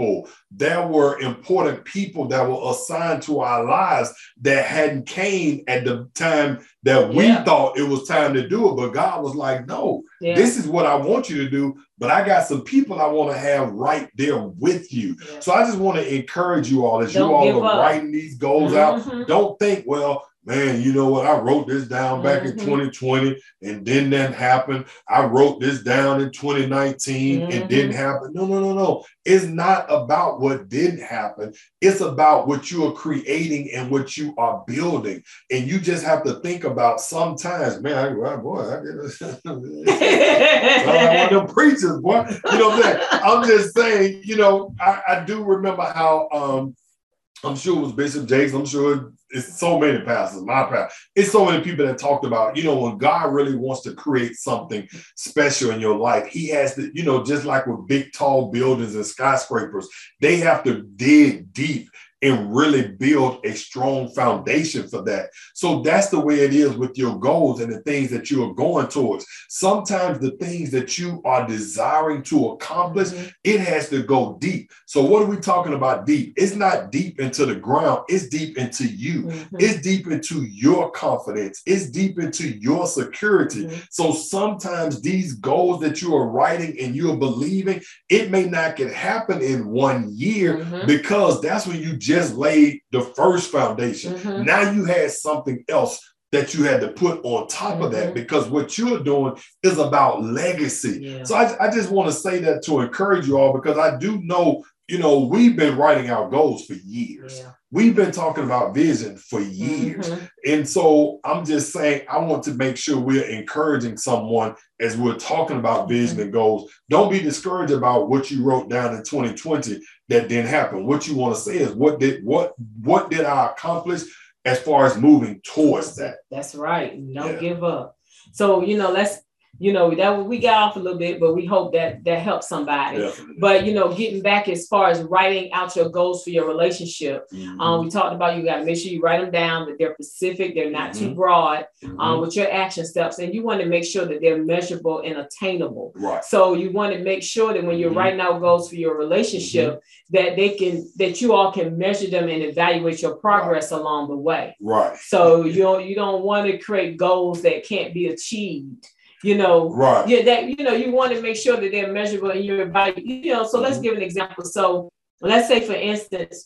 important people that were assigned to our lives that hadn't came at the time that we thought it was time to do it. But God was like, no, this is what I want you to do. But I got some people I want to have right there with you. So I just want to encourage you all, as you all are writing these goals out. Don't think, well, man, you know what? I wrote this down back in 2020 and then that happened. I wrote this down in 2019 and didn't happen. No. It's not about what didn't happen. It's about what you are creating and what you are building. And you just have to think about sometimes, man, I get sound like one of them preachers, boy. You know what I'm saying? I'm just saying, you know, I do remember how I'm sure it was Bishop Jakes. I'm sure it's so many pastors, my pastor. It's so many people that talked about, you know, when God really wants to create something special in your life, he has to, you know, just like with big, tall buildings and skyscrapers, they have to dig deep and really build a strong foundation for that. So that's the way it is with your goals and the things that you are going towards. Sometimes the things that you are desiring to accomplish, it has to go deep. So what are we talking about deep? It's not deep into the ground. It's deep into you. It's deep into your confidence. It's deep into your security. So sometimes these goals that you are writing and you're believing, it may not can happen in 1 year because that's when you just laid the first foundation. Now you had something else that you had to put on top of that, because what you're doing is about legacy. So I just want to say that to encourage you all, because I do know, you know, we've been writing our goals for years. We've been talking about vision for years. And so I'm just saying, I want to make sure we're encouraging someone as we're talking about vision and goals. Don't be discouraged about what you wrote down in 2020 that didn't happen. What you want to say is, what did I accomplish as far as moving towards that? That's right. Don't give up. So, you know, that we got off a little bit, but we hope that helps somebody. Definitely. But, you know, getting back as far as writing out your goals for your relationship, we talked about, you got to make sure you write them down, that they're specific, they're not too broad, with your action steps. And you want to make sure that they're measurable and attainable. Right. So you want to make sure that when you're writing out goals for your relationship, that you all can measure them and evaluate your progress along the way. Right. So you don't want to create goals that can't be achieved. You know, that, you know, you want to make sure that they're measurable in your value, you know. So let's give an example. So let's say, for instance,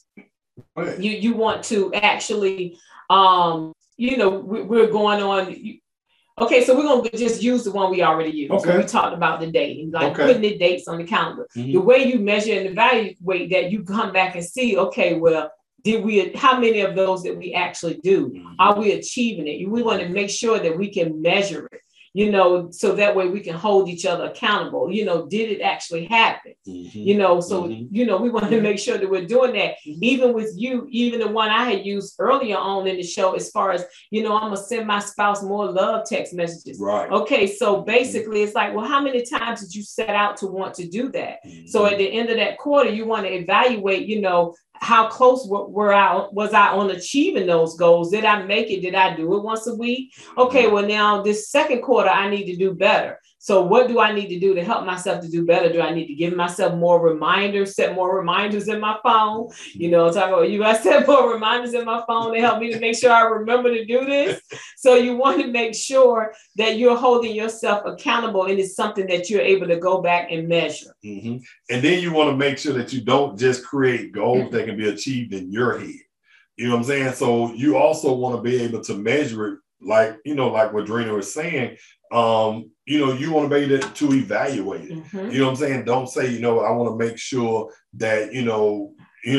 you want to actually, you know, we're going on. Okay, so we're going to just use the one we already used. Okay. We talked about the dating, like putting the dates on the calendar. The way you measure and evaluate that, you come back and see, okay, well, how many of those did we actually do? Are we achieving it? We want to make sure that we can measure it. You know, so that way we can hold each other accountable. You know, did it actually happen? You know, so, you know, we want to make sure that we're doing that. Even with you, even the one I had used earlier on in the show, as far as, you know, I'm going to send my spouse more love text messages. Right. Okay. So basically it's like, well, how many times did you set out to want to do that? So at the end of that quarter, you want to evaluate, you know, how close was I on achieving those goals? Did I make it? Did I do it once a week? Okay, well, now this second quarter, I need to do better. So what do I need to do to help myself to do better? Do I need to give myself more reminders, set more reminders in my phone? You know, talking about you, I set more reminders in my phone to help me to make sure I remember to do this. So you want to make sure that you're holding yourself accountable, and it's something that you're able to go back and measure. And then you want to make sure that you don't just create goals that can be achieved in your head. You know what I'm saying? So you also want to be able to measure it, like, you know, like what Drina was saying. You know, you want to be able to evaluate it. You know what I'm saying? Don't say, you know, I want to make sure that, you know,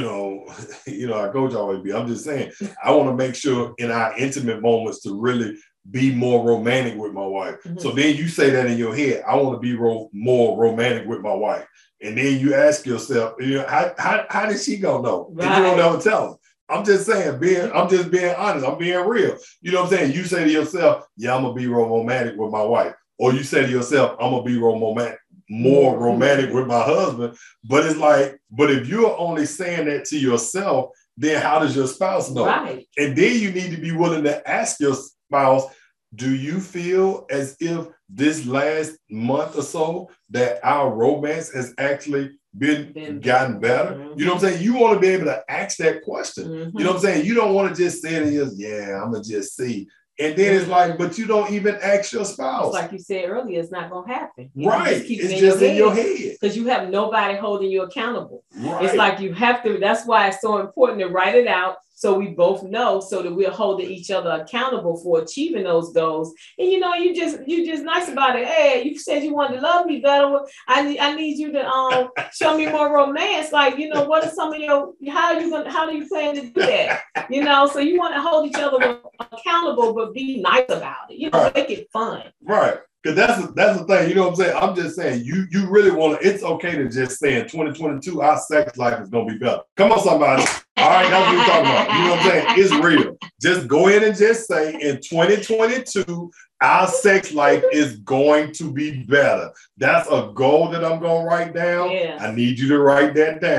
our coach always be. I'm just saying, I want to make sure in our intimate moments to really be more romantic with my wife. So then you say that in your head, I want to be more romantic with my wife. And then you ask yourself, you know, how did she gonna know? Right. And you don't ever tell them. I'm just saying, I'm just being honest. I'm being real. You know what I'm saying? You say to yourself, yeah, I'm going to be romantic with my wife. Or you say to yourself, I'm going to be more romantic with my husband. But it's like, but if you're only saying that to yourself, then how does your spouse know? Right. And then you need to be willing to ask your spouse, do you feel as if this last month or so that our romance has actually gotten better? You know what I'm saying? You want to be able to ask that question. You know what I'm saying? You don't want to just say to yourself, yeah, I'm going to just see. And then it's like, but you don't even ask your spouse. Like you said earlier, it's not going to happen. Right. It's just in your head. Because you have nobody holding you accountable. Right. It's like you have to, that's why it's so important to write it out, so we both know, so that we're holding each other accountable for achieving those goals. And you know, you just nice about it. Hey, you said you wanted to love me better. I need you to show me more romance. Like, you know, what are some of your, how do you plan to do that? You know, so you want to hold each other accountable, but be nice about it. You know, make it fun. Right. Because that's the thing, you know what I'm saying? I'm just saying, you really want to, it's okay to just say in 2022, our sex life is going to be better. Come on, somebody. All right, that's what we're talking about. You know what I'm saying? It's real. Just go in and just say in 2022, our sex life is going to be better. That's a goal that I'm going to write down. Yeah. I need you to write that down.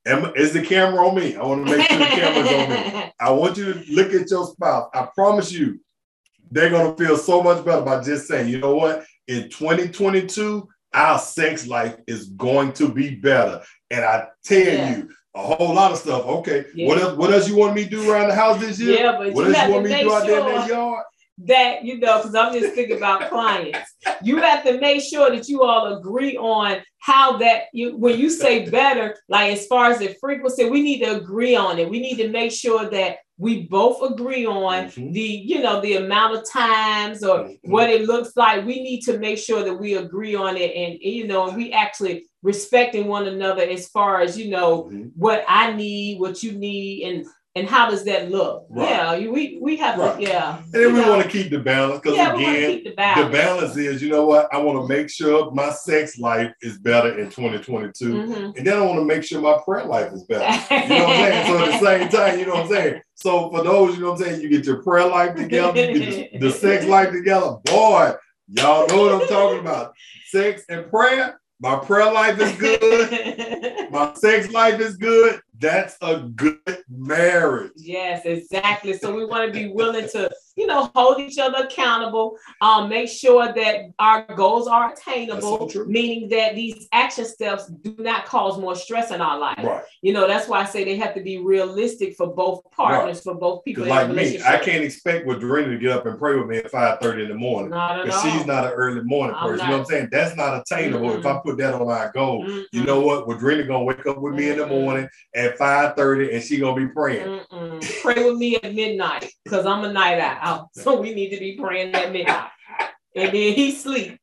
Is the camera on me? I want to make sure the camera's on me. I want you to look at your spouse. I promise you, they're going to feel so much better by just saying, you know what? In 2022, our sex life is going to be better. And I tell you, a whole lot of stuff. Okay, what else you want me to do around the house this year? Yeah, but what else you want me to do out there in that yard? That, you know, because I'm just thinking about clients. You have to make sure that you all agree on how that when you say better, like as far as the frequency, we need to agree on it. We need to make sure that we both agree on the amount of times or what it looks like. We need to make sure that we agree on it, and we actually respecting one another as far as, what I need, what you need, and how does that look? Right. Yeah, we have to, And then we want to keep the balance, because again, the balance is, you know what? I want to make sure my sex life is better in 2022. And then I want to make sure my prayer life is better. You know what I'm saying? So at the same time, you know what I'm saying? So for those, you know what I'm saying, you get your prayer life together, you get the sex life together. Boy, y'all know what I'm talking about. Sex and prayer. My prayer life is good. My sex life is good. That's a good marriage. Yes, exactly. So we want to be willing to, hold each other accountable, make sure that our goals are attainable, meaning that these action steps do not cause more stress in our life. Right. That's why I say they have to be realistic for both partners, for both people. Like me, I can't expect Wadrina to get up and pray with me at 5:30 in the morning. Because she's not an early morning person. You know what I'm saying? That's not attainable. If I put that on our goal, you know what? Wadrina gonna wake up with me in the morning at 5:30 and she gonna be praying. Pray with me at midnight, because I'm a night owl. So we need to be praying at midnight. And then he sleep.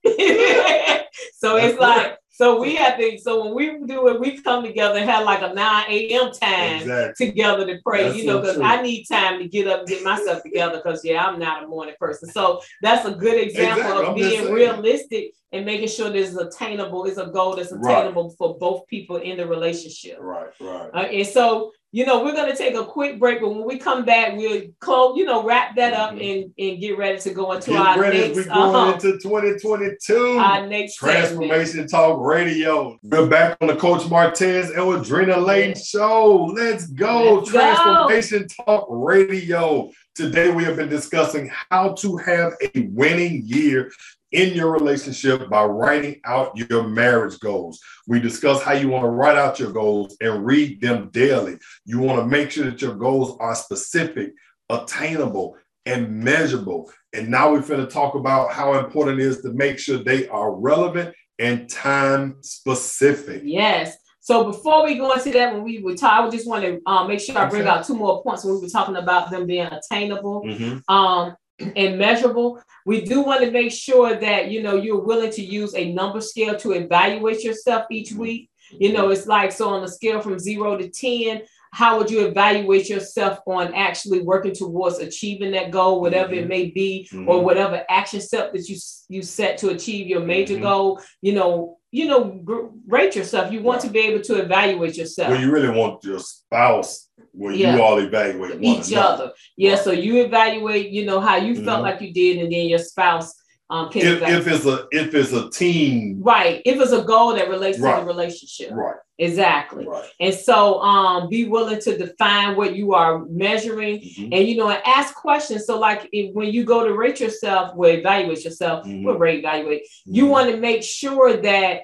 So it's like, so we have to, so when we do it, we come together and have like a 9 a.m. time together to pray, because I need time to get up and get myself together, because I'm not a morning person. So that's a good example of being realistic and making sure this is attainable. It's a goal that's attainable for both people in the relationship. Right. And so, we're going to take a quick break, but when we come back, we'll close, wrap that up and get ready to go into our next. We're going into 2022. Our next Transformation Talk Radio. We're back on the Coach Martez and Wadrina Layton show. Let's go. Transformation Talk Radio. Today we have been discussing how to have a winning year in your relationship by writing out your marriage goals. We discuss how you want to write out your goals and read them daily. You want to make sure that your goals are specific, attainable, and measurable. And now we're going to talk about how important it is to make sure they are relevant and time specific. Yes. So before we go into that, when we were talking, I just want to make sure I bring out 2 more points when we were talking about them being attainable. And measurable. We do want to make sure that, you're willing to use a number scale to evaluate yourself each week. It's like, so on a scale from 0 to 10, how would you evaluate yourself on actually working towards achieving that goal, whatever it may be, or whatever action step that you set to achieve your major goal? Rate yourself. You want to be able to evaluate yourself. Well, you really want your spouse when you all evaluate each other. Yeah. So you evaluate, how you felt like you did, and then your spouse can if it's a team. Right. If it's a goal that relates to the relationship. Right. Exactly. Right. And so be willing to define what you are measuring and, and ask questions. So like when you go to rate yourself, evaluate yourself, reevaluate, you want to make sure that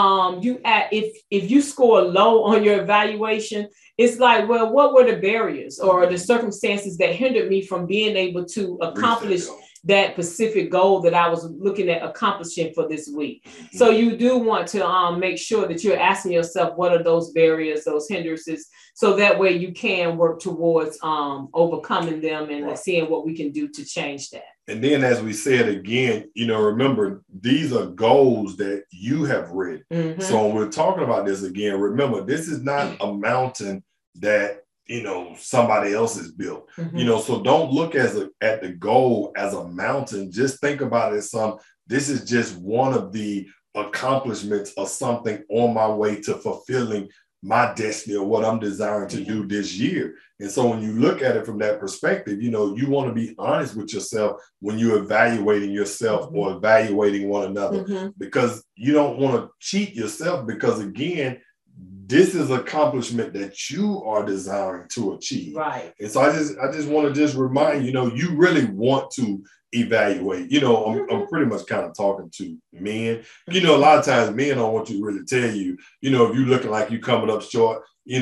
if you score low on your evaluation, it's like, well, what were the barriers or the circumstances that hindered me from being able to accomplish that specific goal that I was looking at accomplishing for this week? So you do want to make sure that you're asking yourself, what are those barriers, those hindrances, so that way you can work towards overcoming them and seeing what we can do to change that. And then, as we said again, remember, these are goals that you have written. So when we're talking about this again, remember, this is not a mountain that, somebody else has built. So don't look at the goal as a mountain. Just think about it as this is just one of the accomplishments of something on my way to fulfilling my destiny or what I'm desiring to do this year. And so when you look at it from that perspective, you want to be honest with yourself when you're evaluating yourself or evaluating one another, because you don't want to cheat yourself, because again, this is accomplishment that you are desiring to achieve. Right. And so I just want to just remind you really want to evaluate. I'm pretty much kind of talking to men. A lot of times men don't want to really tell you, if you're looking like you coming up short,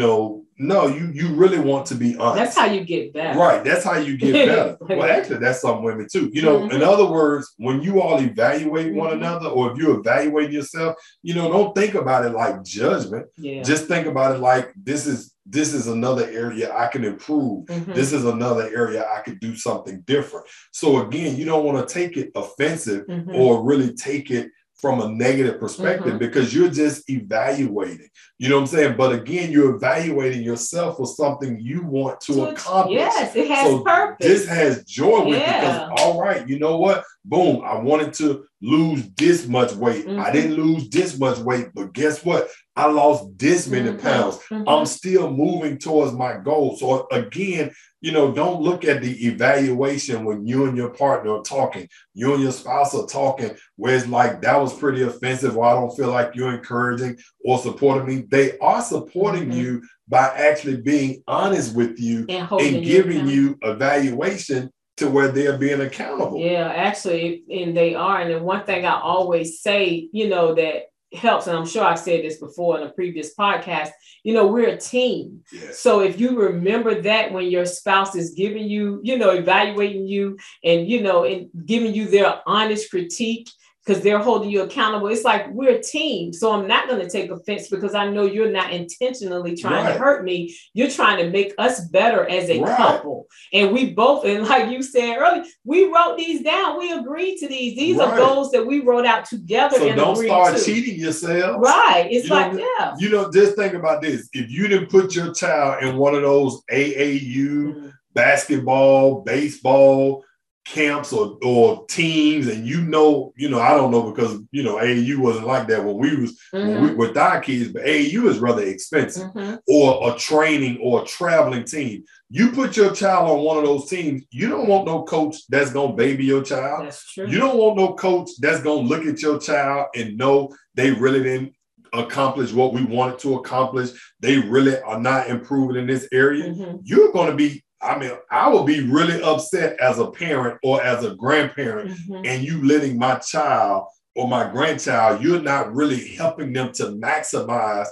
no, you really want to be honest. That's how you get better. Right. That's how you get better. Well, actually, that's some women too. In other words, when you all evaluate one another, or if you evaluate yourself, don't think about it like judgment. Yeah. Just think about it like this is another area I can improve. This is another area I could do something different. So again, you don't want to take it offensive or really take it from a negative perspective because you're just evaluating. You know what I'm saying? But again, you're evaluating yourself for something you want to accomplish. Yes, it has purpose. This has joy with it because, all right, you know what? Boom, I wanted to lose this much weight. I didn't lose this much weight, but guess what? I lost this many pounds. I'm still moving towards my goal. So again, don't look at the evaluation when you and your partner are talking, you and your spouse are talking, where it's like, that was pretty offensive, or I don't feel like you're encouraging or supporting me. They are supporting you by actually being honest with you and giving you evaluation to where they're being accountable. Yeah, actually, and they are. And then one thing I always say, that helps, and I'm sure I've said this before in a previous podcast, we're a team. Yes. So if you remember that when your spouse is giving you, evaluating you and, and giving you their honest critique, because they're holding you accountable. It's like we're a team. So I'm not going to take offense because I know you're not intentionally trying to hurt me. You're trying to make us better as a couple. And we both, and like you said earlier, we wrote these down. We agreed to these. These are goals that we wrote out together. So and don't start cheating yourself. Right. It's just think about this. If you didn't put your child in one of those AAU, basketball, baseball, camps or teams, and I don't know because AAU wasn't like that when we was with our kids, but AAU is rather expensive, or a training or a traveling team. You put your child on one of those teams, you don't want no coach that's gonna baby your child. That's true. You don't want no coach that's gonna look at your child and know they really didn't accomplish what we wanted to accomplish. They really are not improving in this area. You're going to be, I would be really upset as a parent or as a grandparent, and you letting my child or my grandchild, you're not really helping them to maximize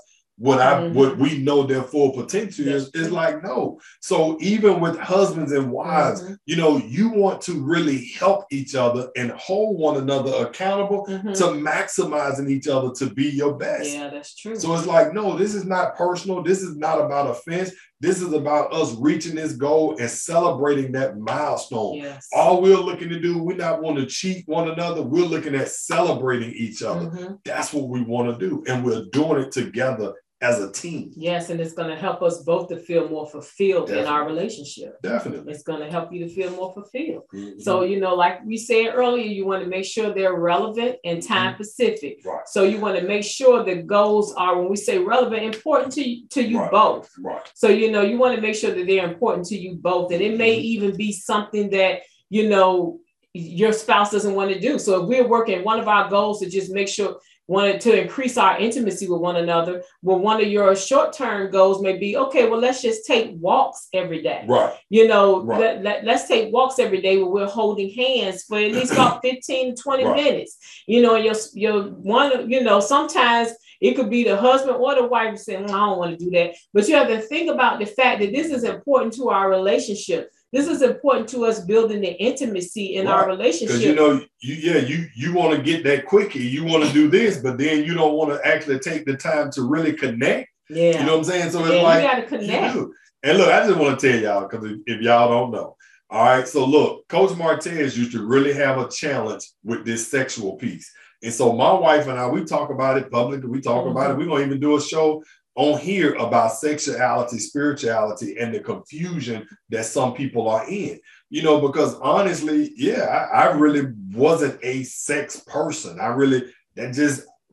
what we know their full potential is like, no. So even with husbands and wives, you want to really help each other and hold one another accountable to maximizing each other to be your best. Yeah, that's true. So it's like, no, this is not personal. This is not about offense. This is about us reaching this goal and celebrating that milestone. Yes. All we're looking to do, we're not want to cheat one another. We're looking at celebrating each other. That's what we want to do. And we're doing it together as a team. Yes, and it's going to help us both to feel more fulfilled in our relationship. Definitely. It's going to help you to feel more fulfilled. So, like we said earlier, you want to make sure they're relevant and time specific. Right. So you want to make sure the goals are, when we say relevant, important to you both. Right. So, you want to make sure that they're important to you both. And it may even be something that, your spouse doesn't want to do. So if we're working, one of our goals is just make sure, wanted to increase our intimacy with one another. Well, one of your short-term goals may be, okay, well, let's just take walks every day. Right. Let's take walks every day where we're holding hands for at least about 15 to 20 minutes. And your one, sometimes it could be the husband or the wife saying, I don't want to do that. But you have to think about the fact that this is important to our relationship. This is important to us building the intimacy in our relationship. Because you want to get that quickie. You want to do this, but then you don't want to actually take the time to really connect. Yeah. You know what I'm saying? So it's like, you got to connect. And look, I just want to tell y'all, because if y'all don't know. All right. So look, Coach Martez used to really have a challenge with this sexual piece. And so my wife and I, we talk about it publicly. We talk about it. We're going to even do a show on here about sexuality, spirituality, and the confusion that some people are in, because honestly, I really wasn't a sex person.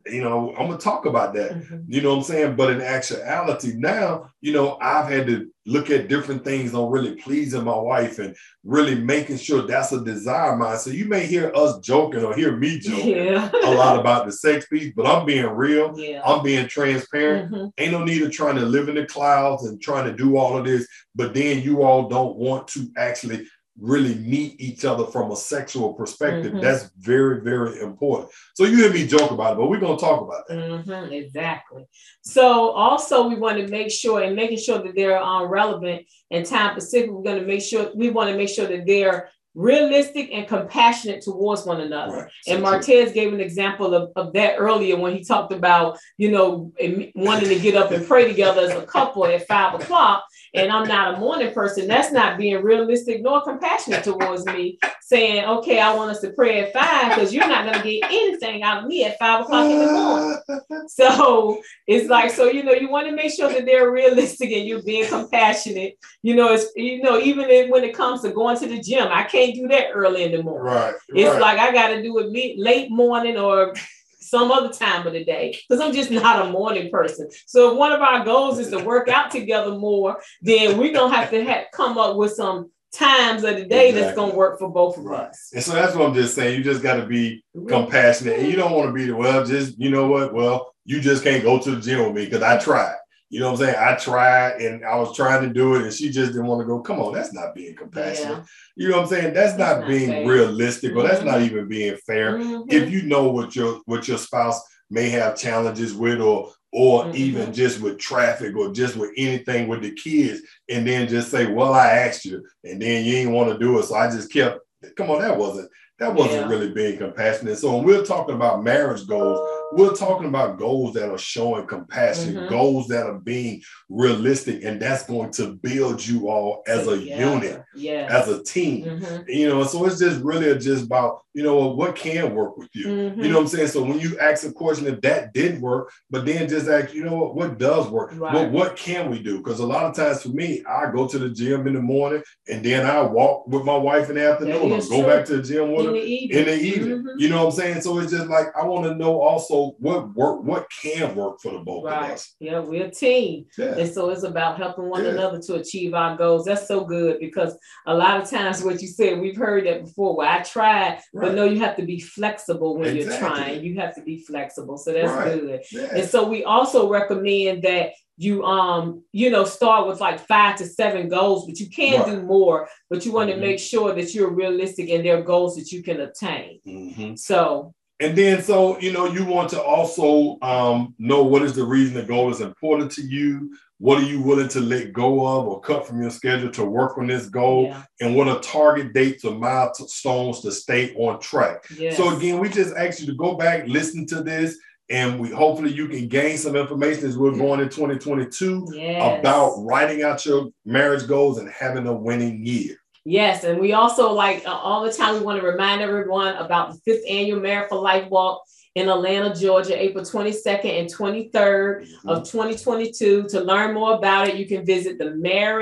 you know, I'm gonna talk about that. Mm-hmm. You know what I'm saying? But in actuality, now, you know, I've had to look at different things on really pleasing my wife and really making sure that's a desire of mine. So you may hear us joking or hear me joking a lot about the sex piece, but I'm being real. I'm being transparent. Ain't no need of trying to live in the clouds and trying to do all of this, but then you all don't want to actually really meet each other from a sexual perspective. That's very, very important. So you hear me joke about it, but we're going to talk about that. Exactly. So also we want to make sure, and making sure that they're relevant and time specific, we want to make sure that they're realistic and compassionate towards one another. Right. And Martez gave an example of that earlier when he talked about, you know, wanting to get up and pray together as a couple at 5 o'clock. And I'm not a morning person. That's not being realistic nor compassionate towards me, saying, okay, I want us to pray at 5 because you're not going to get anything out of me at 5 o'clock in the morning. So it's like, so, you know, you want to make sure that they're realistic and you're being compassionate. You know, it's, you know, even when it comes to going to the gym, I can't do that early in the morning. Right. It's like I got to do it late morning or some other time of the day, because I'm just not a morning person. So if one of our goals is to work out together more, then we're going to have to come up with some times of the day that's going to work for both of us. And so that's what I'm just saying. You just got to be compassionate, and you don't want to be, well, just, you know what? Well, you just can't go to the gym with me because I tried. You know what I'm saying? I tried and I was trying to do it and she just didn't want to go. Come on, that's not being compassionate. Yeah. You know what I'm saying? That's not being fair. Realistic, or that's not even being fair. If you know what your spouse may have challenges with, or even just with traffic, or just with anything with the kids, and then just say, well, I asked you, and then you didn't want to do it, so I just kept. Come on, that wasn't really being compassionate. So when we're talking about marriage goals, we're talking about goals that are showing compassion, goals that are being realistic, and that's going to build you all as a unit, as a team. You know, so it's just really just about, you know, what can work with you. You know what I'm saying? So when you ask a question, if that didn't work, but then just ask, you know, what does work? What can we do? Because a lot of times for me, I go to the gym in the morning and then I walk with my wife in the afternoon, or go back to the gym with her in the evening. You know what I'm saying? So it's just like, I want to know also what can work for the both of us. Yeah, we're a team. And so it's about helping one another to achieve our goals. That's so good, because a lot of times what you said, we've heard that before, where I tried, but no, you have to be flexible when you're trying. You have to be flexible. So that's good. And so we also recommend that you you know, start with like 5 to 7 goals, but you can do more, but you want to make sure that you're realistic and they're goals that you can attain. So and then, so, you know, you want to also know what is the reason the goal is important to you. What are you willing to let go of or cut from your schedule to work on this goal? And what are target dates or milestones to stay on track? So again, we just ask you to go back, listen to this, and hopefully you can gain some information as we're going in 2022 about writing out your marriage goals and having a winning year. Yes, and we also, like all the time, we want to remind everyone about the 5th annual Married for Life Walk in Atlanta, Georgia, April 22nd and 23rd of 2022. To learn more about it, you can visit the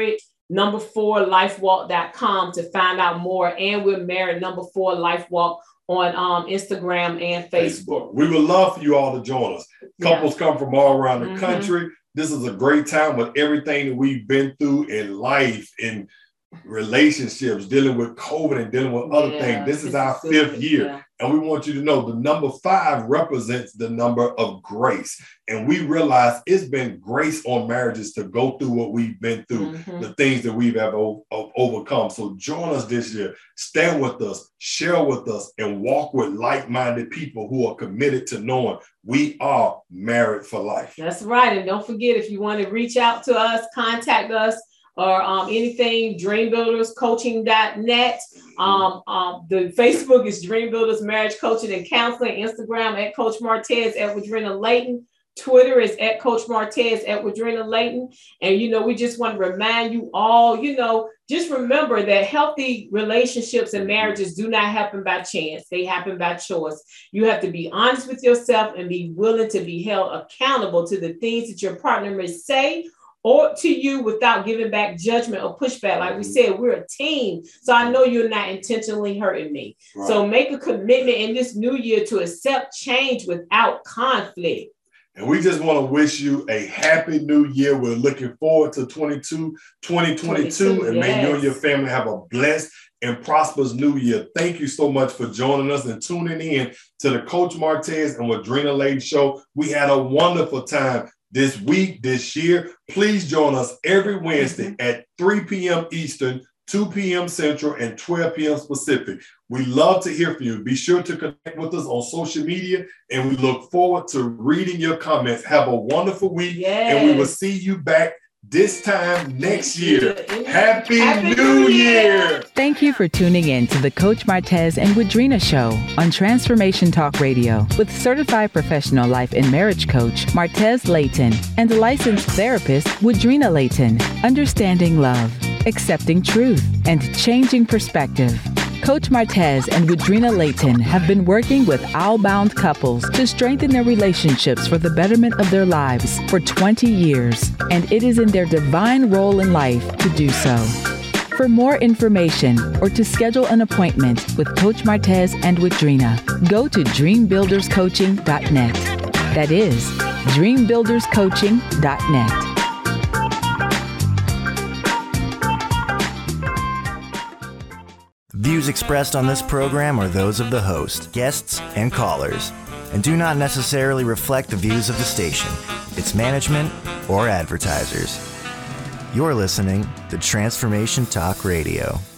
married4lifewalk.com to find out more. And we're Married 4 Life Walk on Instagram and Facebook. We would love for you all to join us. Couples come from all around the country. This is a great time with everything that we've been through in life, in relationships, dealing with COVID and dealing with other things. This is our 5th year. And we want you to know the number 5 represents the number of grace. And we realize it's been grace on marriages to go through what we've been through, the things that we've ever overcome. So join us this year, stand with us, share with us, and walk with like-minded people who are committed to knowing we are married for life. That's right. And don't forget, if you want to reach out to us, contact us, or anything, dreambuilderscoaching.net. The Facebook is Dream Builders Marriage Coaching and Counseling. Instagram at Coach Martez at Wadrina Layton. Twitter is at Coach Martez at Wadrina Layton. And, you know, we just want to remind you all, you know, just remember that healthy relationships and marriages do not happen by chance. They happen by choice. You have to be honest with yourself and be willing to be held accountable to the things that your partner may say or to you without giving back judgment or pushback. Like we said, we're a team. So I know you're not intentionally hurting me. Right. So make a commitment in this new year to accept change without conflict. And we just want to wish you a happy new year. We're looking forward to 2022. And may you and your family have a blessed and prosperous new year. Thank you so much for joining us and tuning in to the Coach Martez and Wadrina Layton Show. We had a wonderful time this week, this year. Please join us every Wednesday at 3 p.m. Eastern, 2 p.m. Central, and 12 p.m. Pacific. We love to hear from you. Be sure to connect with us on social media, and we look forward to reading your comments. Have a wonderful week, and we will see you back this time next year. Happy New Year! Thank you for tuning in to the Coach Martez and Wadrina Show on Transformation Talk Radio with certified professional life and marriage coach Martez Layton and licensed therapist Wadrina Layton. Understanding love, accepting truth, and changing perspective. Coach Martez and Wadrina Layton have been working with OWL-bound couples to strengthen their relationships for the betterment of their lives for 20 years, and it is in their divine role in life to do so. For more information or to schedule an appointment with Coach Martez and Wadrina, go to dreambuilderscoaching.net. That is dreambuilderscoaching.net. Views expressed on this program are those of the host, guests, and callers, and do not necessarily reflect the views of the station, its management, or advertisers. You're listening to Transformation Talk Radio.